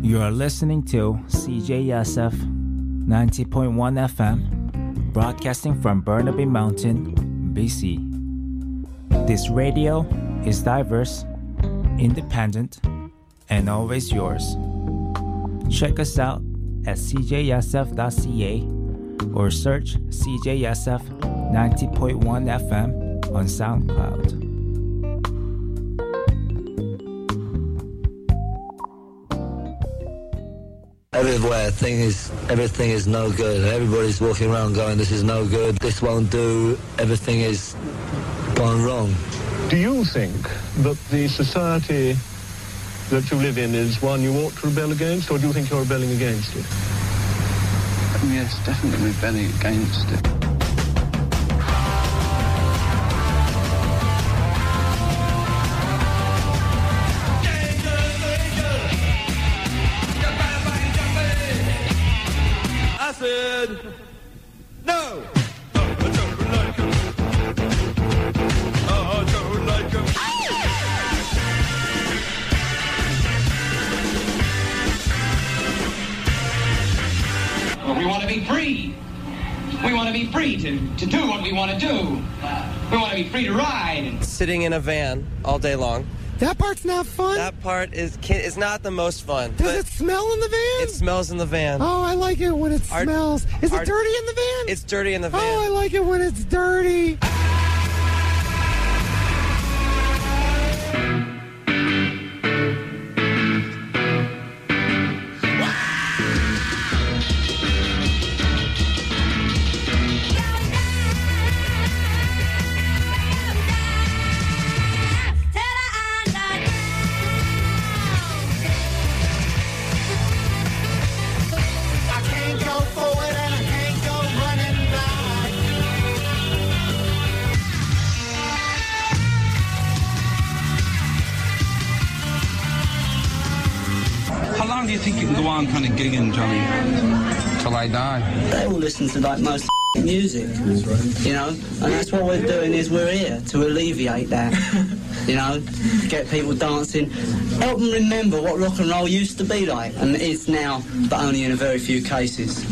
You are listening to CJSF 90.1 FM, broadcasting from Burnaby Mountain, BC. This radio is diverse, independent, and always yours. Check us out at cjsf.ca or search CJSF 90.1 FM on SoundCloud. Everywhere, everything is no good. Everybody's walking around going, this is no good, this won't do, everything is gone wrong. Do you think that the society that you live in is one you ought to rebel against, or do you think you're rebelling against it? Yes, definitely rebelling against it. No! I don't like him. I don't like him. Well, we want to be free. We want to be free to do what we want to do. We want to be free to ride. Sitting in a van all day long. That part's not fun? That part is not the most fun. Does it smell in the van? It smells in the van. Oh, I like it when it smells. Is it dirty in the van? It's dirty in the van. Oh, I like it when it's dirty. How long do you think you can go on kind of gigging, Johnny? Till I die? They all listen to like most music, you know, and that's what we're doing is we're here to alleviate that, you know, get people dancing, help them remember what rock and roll used to be like, and it is now, but only in a very few cases.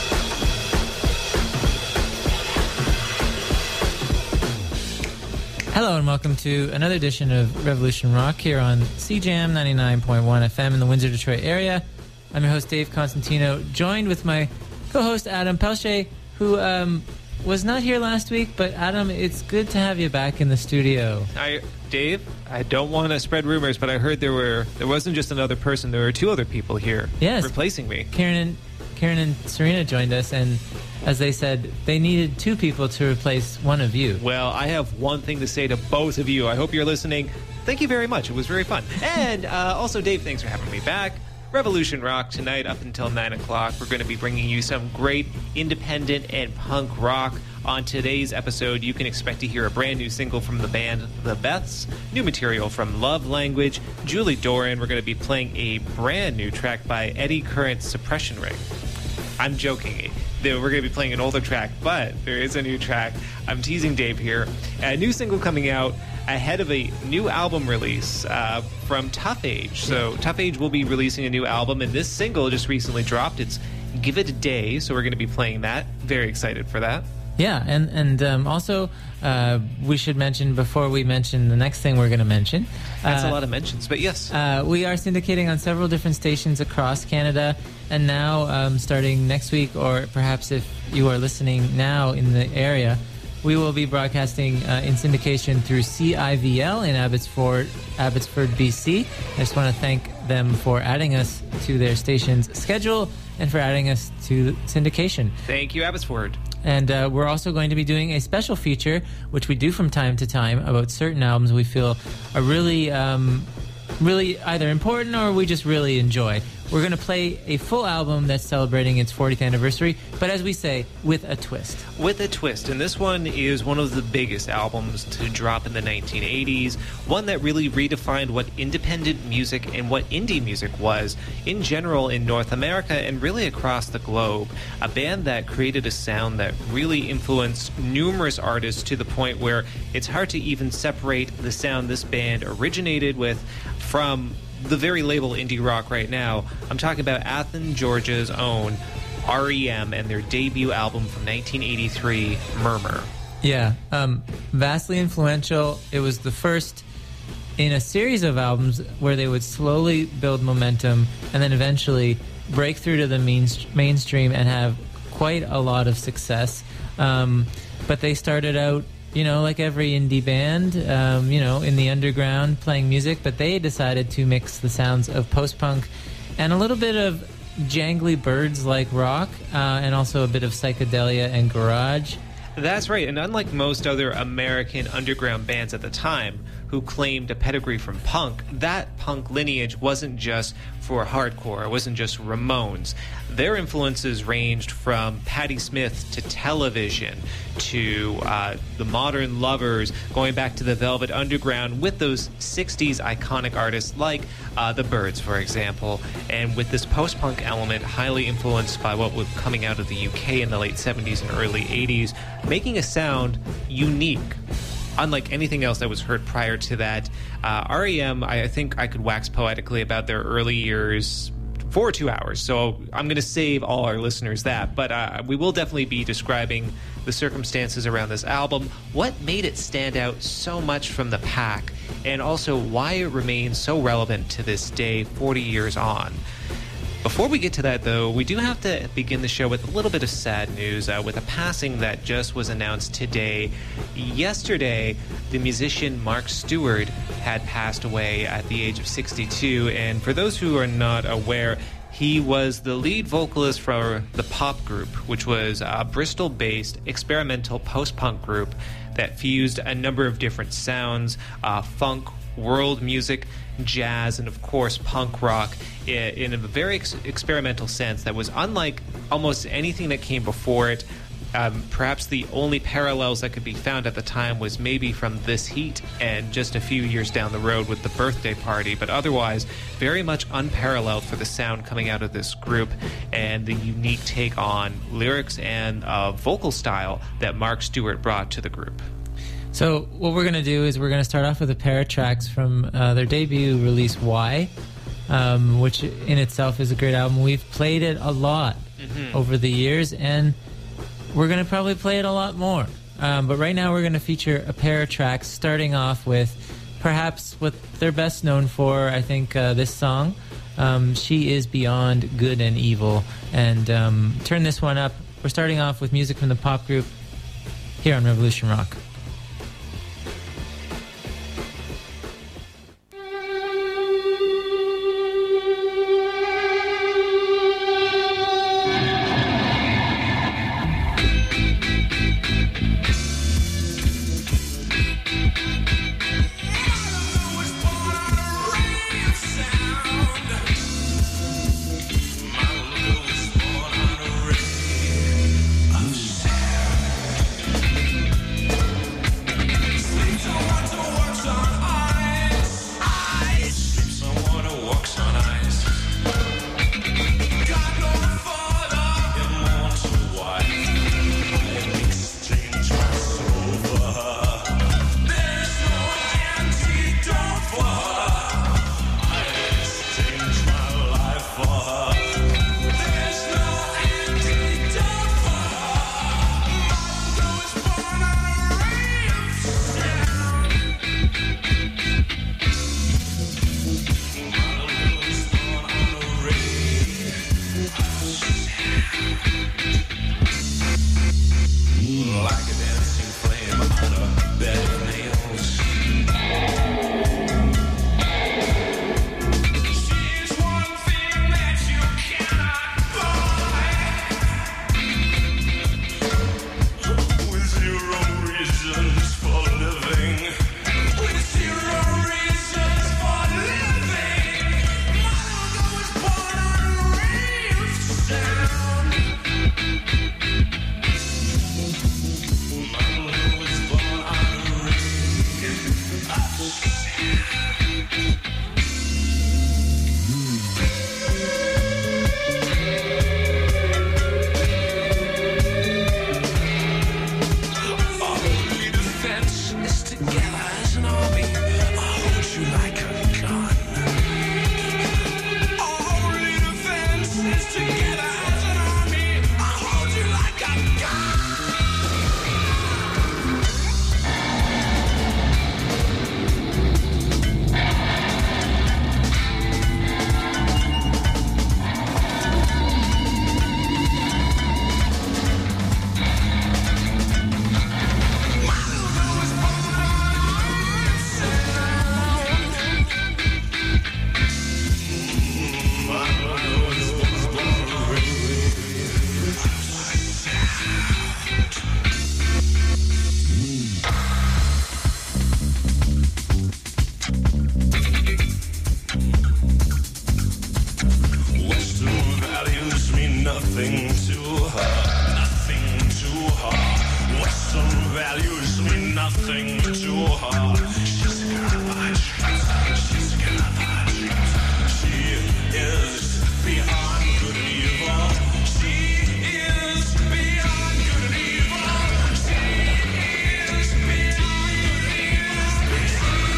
Hello and welcome to another edition of Revolution Rock here on CJM 99.1 FM in the Windsor, Detroit area. I'm your host, Dave Constantino, joined with my co-host, Adam Pelche, who was not here last week. But Adam, it's good to have you back in the studio. Dave, I don't want to spread rumors, but I heard there wasn't just another person, there were two other people here replacing me. Karen and Serena joined us, and as they said, they needed two people to replace one of you. Well, I have one thing to say to both of you. I hope you're listening. Thank you very much. It was very fun. And also, Dave, thanks for having me back. Revolution Rock tonight up until 9 o'clock. We're going to be bringing you some great independent and punk rock. On today's episode, you can expect to hear a brand new single from the band The Beths, new material from Love Language, Julie Doran. We're going to be playing a brand new track by Eddie Current's Suppression Ring. I'm joking. We're going to be playing an older track, but there is a new track. I'm teasing Dave here. A new single coming out ahead of a new album release from Tough Age. So Tough Age will be releasing a new album, and this single just recently dropped. It's Give It a Day, so we're going to be playing that. Very excited for that. Yeah, and also we should mention, before we mention the next thing we're going to mention. That's a lot of mentions, but yes. We are syndicating on several different stations across Canada, and now starting next week, or perhaps if you are listening now in the area, we will be broadcasting in syndication through CIVL in Abbotsford, BC. I just want to thank them for adding us to their station's schedule and for adding us to syndication. Thank you, Abbotsford. And we're also going to be doing a special feature, which we do from time to time, about certain albums we feel are really either important or we just really enjoy. We're going to play a full album that's celebrating its 40th anniversary, but as we say, with a twist. With a twist. And this one is one of the biggest albums to drop in the 1980s, one that really redefined what independent music and what indie music was in general in North America and really across the globe. A band that created a sound that really influenced numerous artists to the point where it's hard to even separate the sound this band originated with from the very label indie rock right now. I'm talking about Athens, Georgia's own REM and their debut album from 1983, Murmur. Yeah, vastly influential. It was the first in a series of albums where they would slowly build momentum and then eventually break through to the mainstream and have quite a lot of success. But they started out, like every indie band, in the underground playing music, but they decided to mix the sounds of post-punk and a little bit of jangly birds-like rock, and also a bit of psychedelia and garage. That's right, and unlike most other American underground bands at the time who claimed a pedigree from punk, that punk lineage wasn't just for hardcore, it wasn't just Ramones. Their influences ranged from Patti Smith to Television to the Modern Lovers, going back to the Velvet Underground with those 60s iconic artists like the Byrds, for example, and with this post-punk element highly influenced by what was coming out of the UK in the late 70s and early 80s, making a sound unique. Unlike anything else that was heard prior to that, REM, I think I could wax poetically about their early years for 2 hours, so I'm going to save all our listeners that. But we will definitely be describing the circumstances around this album, what made it stand out so much from the pack, and also why it remains so relevant to this day, 40 years on. Before we get to that, though, we do have to begin the show with a little bit of sad news, with a passing that just was announced today. Yesterday, the musician Mark Stewart had passed away at the age of 62, and for those who are not aware, he was the lead vocalist for the Pop Group, which was a Bristol-based experimental post-punk group that fused a number of different sounds, funk, world music, jazz, and of course punk rock in a very experimental sense that was unlike almost anything that came before it. Perhaps the only parallels that could be found at the time was maybe from This Heat and just a few years down the road with The Birthday Party, but otherwise very much unparalleled for the sound coming out of this group and the unique take on lyrics and vocal style that Mark Stewart brought to the group. So what we're going to do is we're going to start off with a pair of tracks from their debut release, Why, which in itself is a great album. We've played it a lot over the years, and we're going to probably play it a lot more. But right now we're going to feature a pair of tracks, starting off with perhaps what they're best known for, I think, this song, She Is Beyond Good and Evil. And turn this one up. We're starting off with music from the Pop Group here on Revolution Rock. nothing to her, nothing to her. Western values mean nothing to her. She's garbage. She's garbage. She is beyond good and evil. She is beyond good and evil. She is beyond good and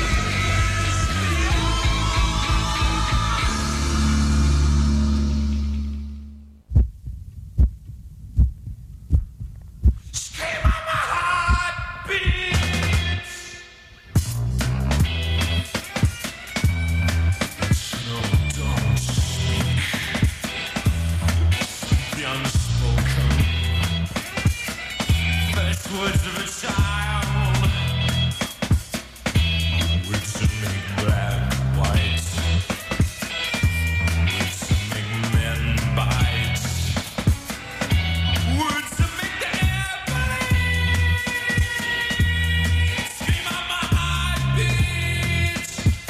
words of a child, words that make black white, words that make men bite, words that make the air bleed. Scream out my heartbeat.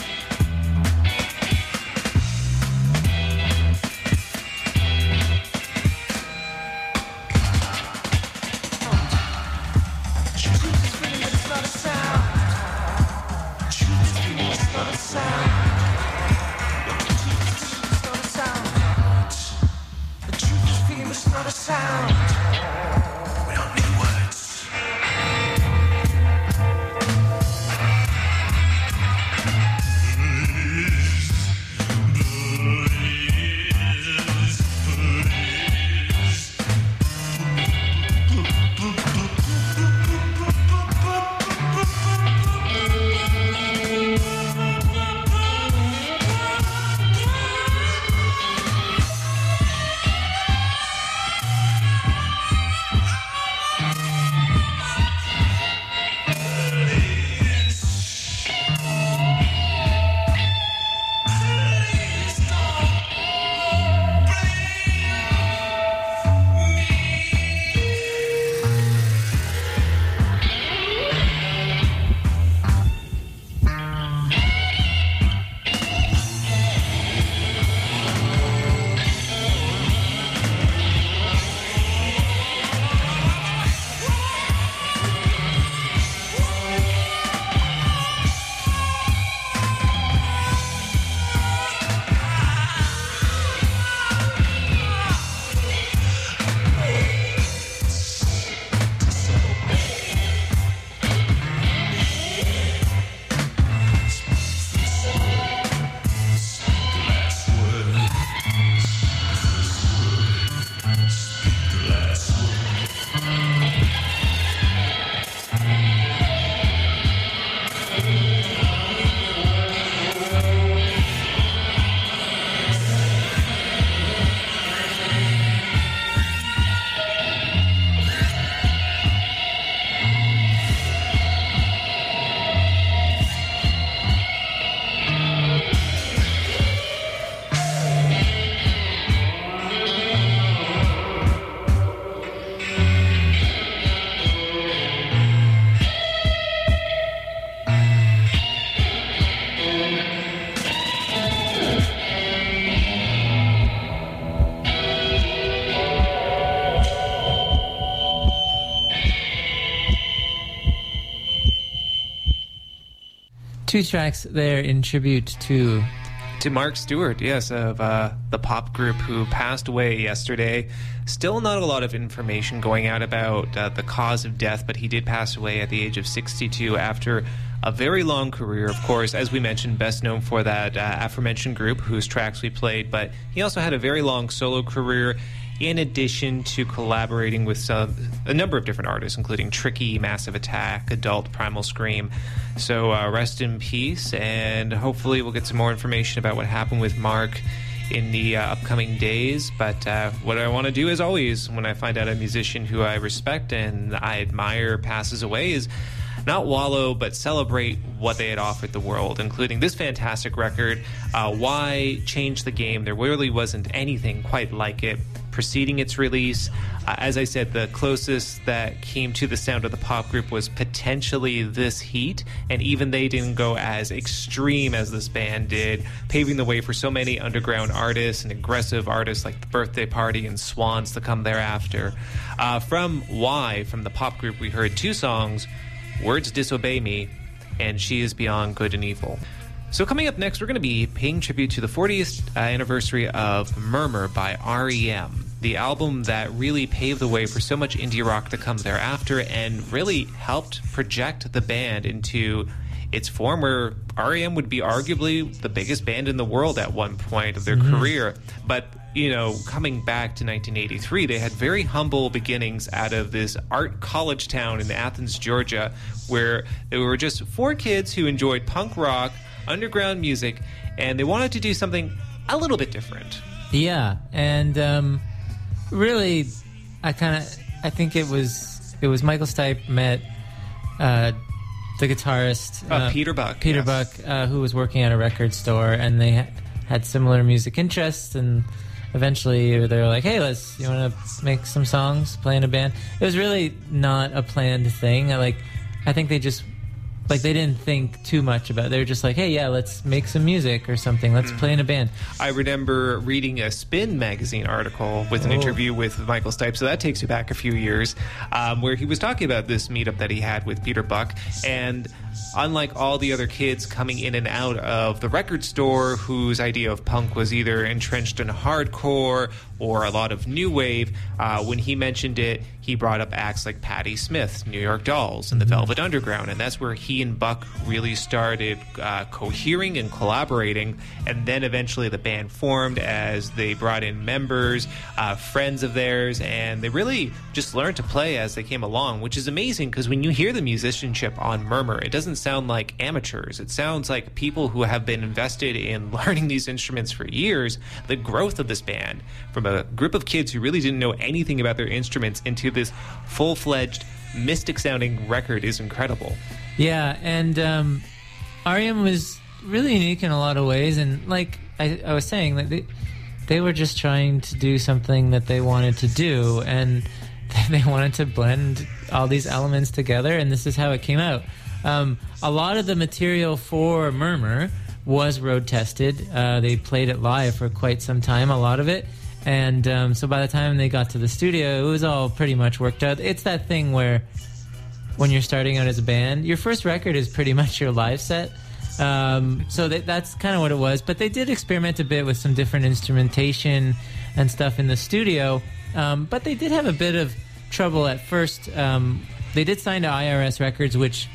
Two tracks there in tribute to Mark Stewart, yes, of the pop group who passed away yesterday. Still not a lot of information going out about the cause of death, but he did pass away at the age of 62 after a very long career. Of course, as we mentioned, best known for that aforementioned group whose tracks we played, but he also had a very long solo career in addition to collaborating with a number of different artists, including Tricky, Massive Attack, Adult, Primal Scream. So rest in peace, and hopefully we'll get some more information about what happened with Mark in the upcoming days. But what I want to do, as always, when I find out a musician who I respect and I admire passes away, is not wallow, but celebrate what they had offered the world, including this fantastic record, Why Change the Game. There really wasn't anything quite like it preceding its release. As I said, the closest that came to the sound of the pop group was potentially This Heat, and even they didn't go as extreme as this band did, paving the way for so many underground artists and aggressive artists like The Birthday Party and Swans to come thereafter. From Why, from the pop group, we heard two songs, Words Disobey Me and She Is Beyond Good and Evil. So coming up next, we're going to be paying tribute to the 40th anniversary of Murmur by R.E.M., the album that really paved the way for so much indie rock to come thereafter and really helped project the band into its form where R.E.M. would be arguably the biggest band in the world at one point of their career. But, you know, coming back to 1983, they had very humble beginnings out of this art college town in Athens, Georgia, where there were just four kids who enjoyed punk rock, underground music, and they wanted to do something a little bit different. Yeah, and really, I think it was Michael Stipe met the guitarist Peter Buck. Peter Buck, who was working at a record store, and they had similar music interests, and eventually they were like, "Hey, you want to make some songs, play in a band?" It was really not a planned thing. I think they just. They didn't think too much about it. They were just like, hey, yeah, let's make some music or something. Let's play in a band. I remember reading a Spin magazine article with an interview with Michael Stipe, so that takes you back a few years, where he was talking about this meetup that he had with Peter Buck. And unlike all the other kids coming in and out of the record store whose idea of punk was either entrenched in hardcore or a lot of new wave, when he mentioned it, he brought up acts like Patti Smith, New York Dolls, and the Velvet Underground, and that's where he and Buck really started cohering and collaborating, and then eventually the band formed as they brought in members, friends of theirs, and they really just learned to play as they came along, which is amazing because when you hear the musicianship on Murmur, it doesn't sound like amateurs. It sounds like people who have been invested in learning these instruments for years. The growth of this band from a group of kids who really didn't know anything about their instruments into this full-fledged, mystic-sounding record is incredible. Yeah, and R.E.M. was really unique in a lot of ways, and like I was saying, that they were just trying to do something that they wanted to do, and they wanted to blend all these elements together, and this is how it came out. A lot of the material for Murmur was road-tested. They played it live for quite some time, a lot of it. And so by the time they got to the studio, it was all pretty much worked out. It's that thing where when you're starting out as a band, your first record is pretty much your live set. So that's kind of what it was. But they did experiment a bit with some different instrumentation and stuff in the studio. But they did have a bit of trouble at first. They did sign to IRS Records, which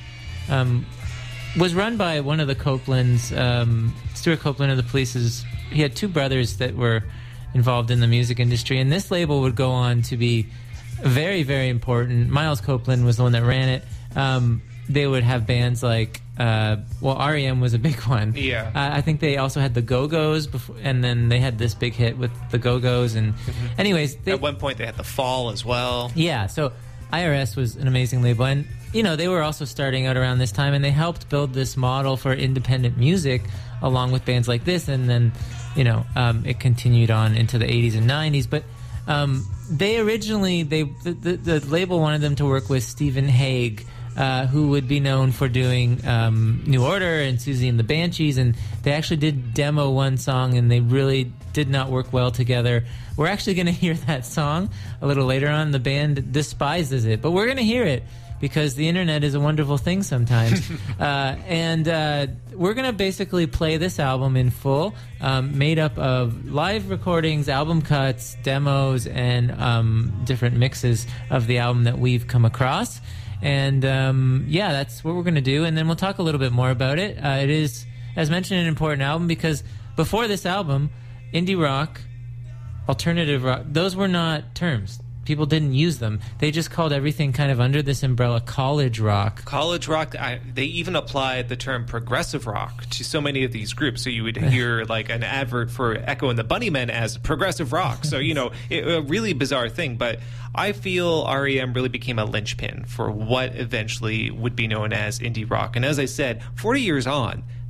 was run by one of the Copelands, Stuart Copeland of the Police's. He had two brothers that were involved in the music industry, and this label would go on to be very, very important. Miles Copeland was the one that ran it. They would have bands like, R.E.M. was a big one. Yeah. I think they also had the Go-Go's, before, and then they had this big hit with the Go-Go's. And anyways, at one point they had The Fall as well. Yeah, so IRS was an amazing label, and they were also starting out around this time, and they helped build this model for independent music along with bands like this, and then it continued on into the 80s and 90s. But they originally, the label wanted them to work with Stephen Hague, who would be known for doing New Order and Susie and the Banshees, and they actually did demo one song, and they really did not work well together. We're actually going to hear that song a little later on. The band despises it, but we're going to hear it because the internet is a wonderful thing sometimes. And we're going to basically play this album in full, made up of live recordings, album cuts, demos, and different mixes of the album that we've come across. And that's what we're going to do. And then we'll talk a little bit more about it. It is, as mentioned, an important album because before this album, indie rock, alternative rock, those were not terms. People didn't use them. They just called everything kind of under this umbrella college rock. College rock, they even applied the term progressive rock to so many of these groups. So you would hear like an advert for Echo and the Bunnymen as progressive rock. So, a really bizarre thing. But I feel R.E.M. really became a linchpin for what eventually would be known as indie rock. And as I said, 40 years on,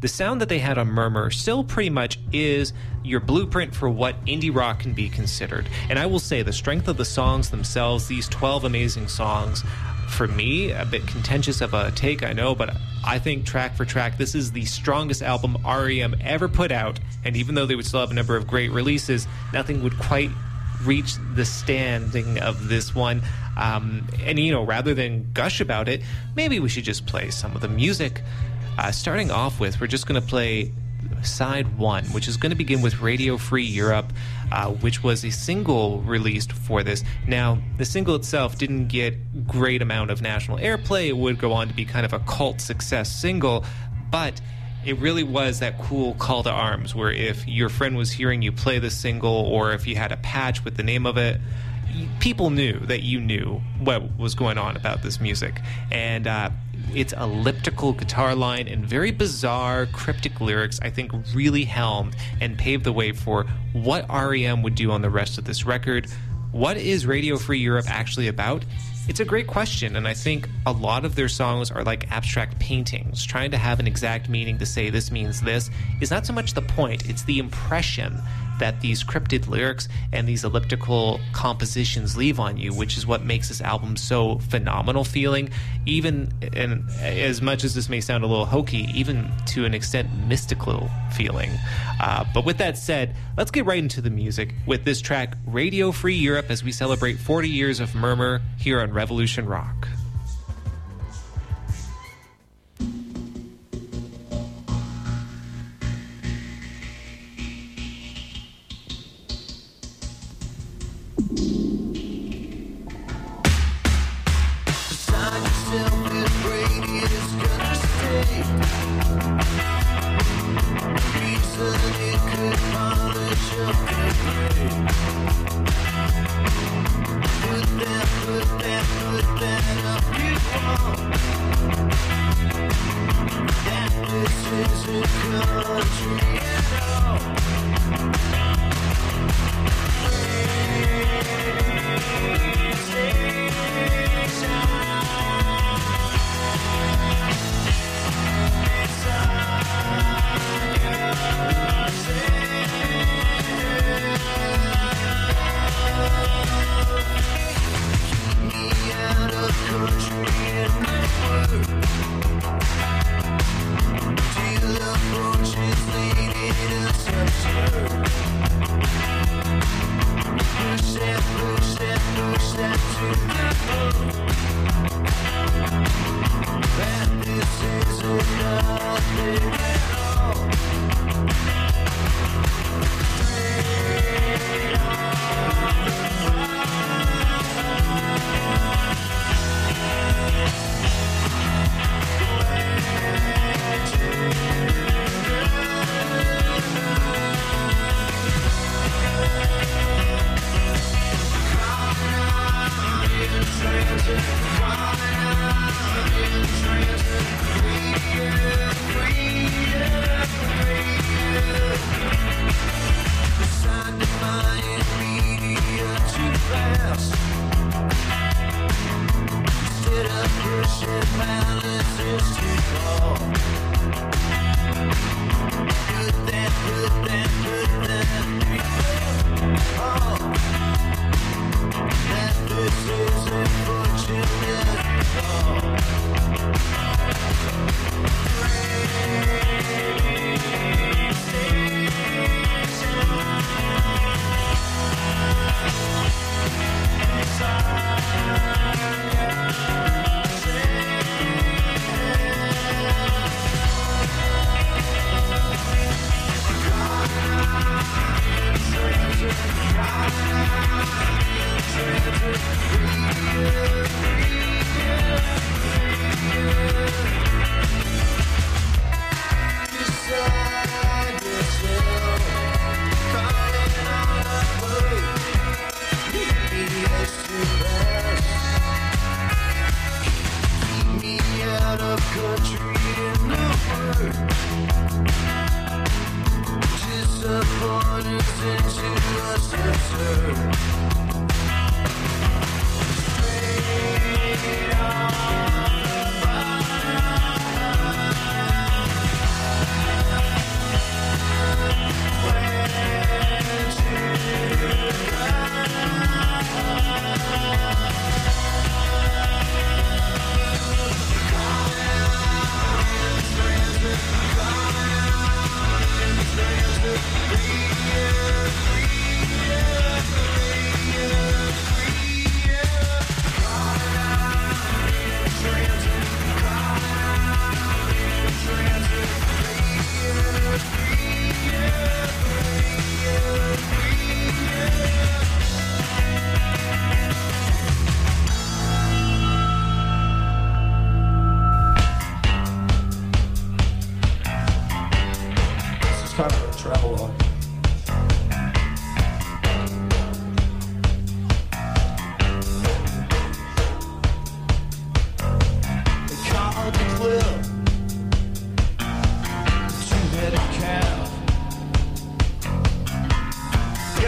the sound that they had on Murmur still pretty much is your blueprint for what indie rock can be considered. And I will say the strength of the songs themselves, these 12 amazing songs, for me, a bit contentious of a take, I know, but I think track for track, this is the strongest album REM ever put out. And even though they would still have a number of great releases, nothing would quite reach the standing of this one. And, you know, rather than gush about it, maybe we should just play some of the music. Starting off with, we're just going to play side 1, which is going to begin with Radio Free Europe, which was a single released for this. Now, the single itself didn't get great amount of national airplay. It would go on to be kind of a cult success single, but it really was that cool call to arms where if your friend was hearing you play the single, or if you had a patch with the name of it, people knew that you knew what was going on about this music. And its elliptical guitar line and very bizarre, cryptic lyrics, I think, really helmed and paved the way for what REM would do on the rest of this record. What is Radio Free Europe actually about? It's a great question, and I think a lot of their songs are like abstract paintings. Trying to have an exact meaning to say this means this is not so much the point, it's the impression that these cryptid lyrics and these elliptical compositions leave on you, which is what makes this album so phenomenal feeling, even, and as much as this may sound a little hokey, even to an extent mystical feeling. But with that said, let's get right into the music with this track, Radio Free Europe, as we celebrate 40 years of Murmur here on Revolution Rock.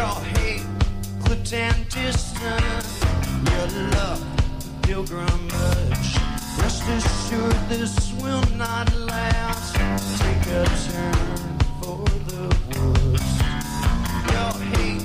Your hate clipped and distant. Your luck pilgrimage. Rest assured this will not last. Take a turn for the worst. Your hate